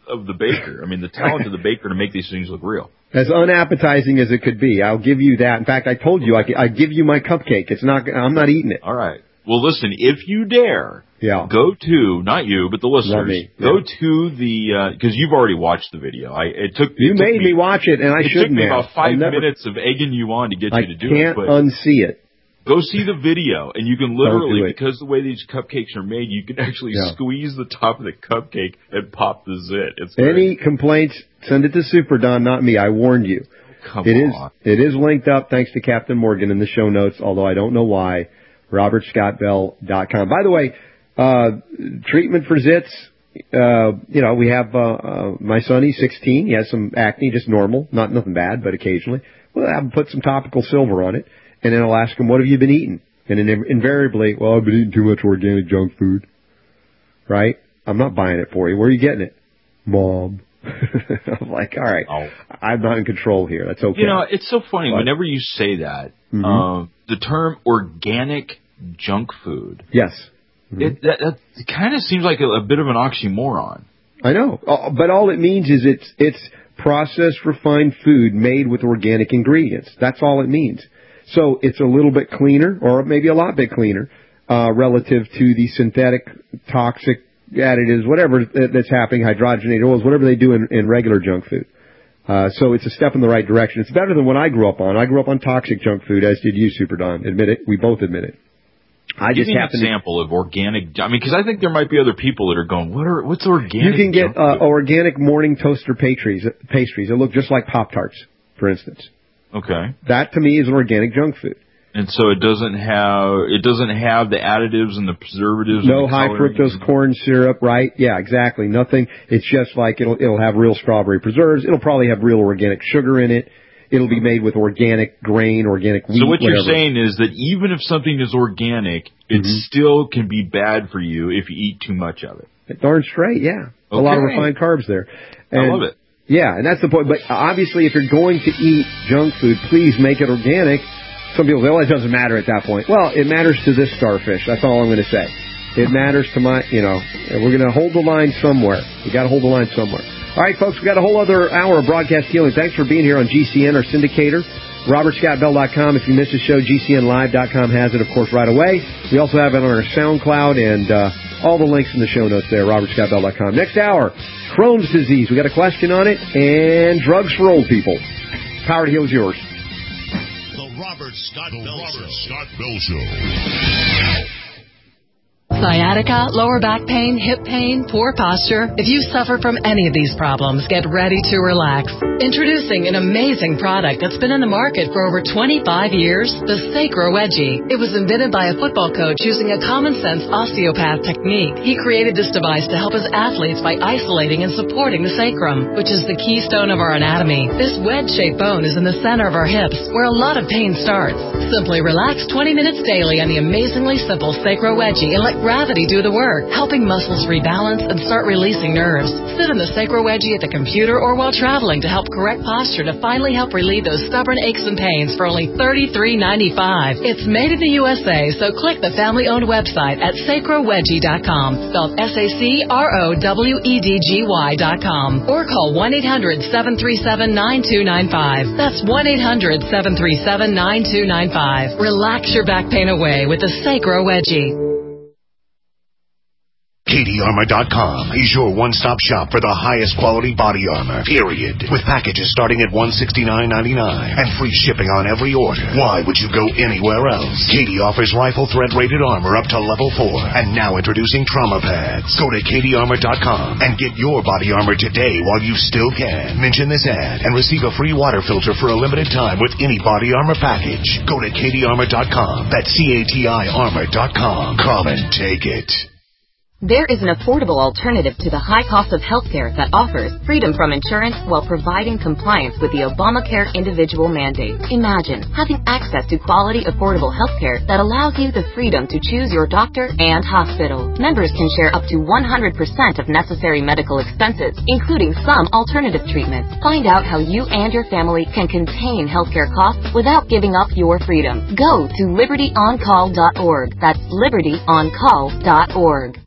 of the baker. I mean, the talent of the baker to make these things look real. As unappetizing as it could be, I'll give you that. In fact, I told you I give you my cupcake. I'm not eating it. All right. Well, listen, if you dare, go to, not you, but the listeners, go to the, because you've already watched the video. You made me watch it, and I shouldn't have. It took me about 5 minutes of egging you on to get you to do it. I can't unsee it. Go see the video, and you can literally, because the way these cupcakes are made, you can actually squeeze the top of the cupcake and pop the zit. Any complaints, send it to Super Don, not me. I warned you. Come on. It is linked up, thanks to Captain Morgan in the show notes, although I don't know why. RobertScottBell.com. By the way, treatment for zits, we have my son, he's 16. He has some acne, just normal, nothing bad, but occasionally. We'll have him put some topical silver on it. And then I'll ask him, what have you been eating? And invariably, well, I've been eating too much organic junk food. Right? I'm not buying it for you. Where are you getting it? Mom. I'm like, all right, I'm not in control here. That's okay. It's so funny. Whenever you say that, the term organic junk food. Yes. It kind of seems like a bit of an oxymoron. I know. But all it means is it's processed, refined food made with organic ingredients. That's all it means. So it's a little bit cleaner, or maybe a lot bit cleaner, relative to the synthetic, toxic additives, whatever that's happening, hydrogenated oils, whatever they do in regular junk food. So it's a step in the right direction. It's better than what I grew up on. I grew up on toxic junk food, as did you, Super Don. Admit it. We both admit it. Give me an example of organic. I mean, because I think there might be other people that are going, what's organic? You can get organic morning toaster pastries. They look just like Pop-Tarts, for instance. Okay. That to me is organic junk food. And so it doesn't have the additives and the preservatives. No high fructose corn syrup, right? Yeah, exactly. Nothing. It's just like it'll have real strawberry preserves. It'll probably have real organic sugar in it. It'll be made with organic grain, organic wheat. So what you're saying is that even if something is organic, it still can be bad for you if you eat too much of it. Darn straight, yeah. Okay. A lot of refined carbs there. I love it. Yeah, and that's the point. But obviously, if you're going to eat junk food, please make it organic. Some people say, well, it doesn't matter at that point. Well, it matters to this starfish. That's all I'm going to say. It matters to we're going to hold the line somewhere. We got to hold the line somewhere. All right, folks, we got a whole other hour of broadcast healing. Thanks for being here on GCN, our syndicator. RobertScottBell.com. If you missed the show, GCNLive.com has it, of course, right away. We also have it on our SoundCloud and all the links in the show notes there, RobertScottBell.com. Next hour, Crohn's disease. We got a question on it, and drugs for old people. Power to Heal is yours. The Robert Scott Bell Show. Sciatica, lower back pain, hip pain, poor posture. If you suffer from any of these problems, get ready to relax. Introducing an amazing product that's been in the market for over 25 years, the Sacro Wedgie. It was invented by a football coach using a common-sense osteopath technique. He created this device to help his athletes by isolating and supporting the sacrum, which is the keystone of our anatomy. This wedge-shaped bone is in the center of our hips, where a lot of pain starts. Simply relax 20 minutes daily on the amazingly simple Sacro Wedgie and let gravity do the work, helping muscles rebalance and start releasing nerves. Sit in the Sacro Wedgie at the computer or while traveling to help correct posture to finally help relieve those stubborn aches and pains for only $33.95. It's made in the USA, so click the family-owned website at sacrowedgie.com, spelled SACROWEDGY.com, or call 1-800-737-9295. That's 1-800-737-9295. Relax your back pain away with the Sacro Wedgie. CatieArmor.com is your one-stop shop for the highest quality body armor, period. With packages starting at $169.99 and free shipping on every order. Why would you go anywhere else? Katie offers rifle thread-rated armor up to level 4 and now introducing trauma pads. Go to CatieArmor.com and get your body armor today while you still can. Mention this ad and receive a free water filter for a limited time with any body armor package. Go to CatieArmor.com. That's CATIArmor.com. Come and take it. There is an affordable alternative to the high cost of healthcare that offers freedom from insurance while providing compliance with the Obamacare individual mandate. Imagine having access to quality, affordable healthcare that allows you the freedom to choose your doctor and hospital. Members can share up to 100% of necessary medical expenses, including some alternative treatments. Find out how you and your family can contain healthcare costs without giving up your freedom. Go to libertyoncall.org. That's libertyoncall.org.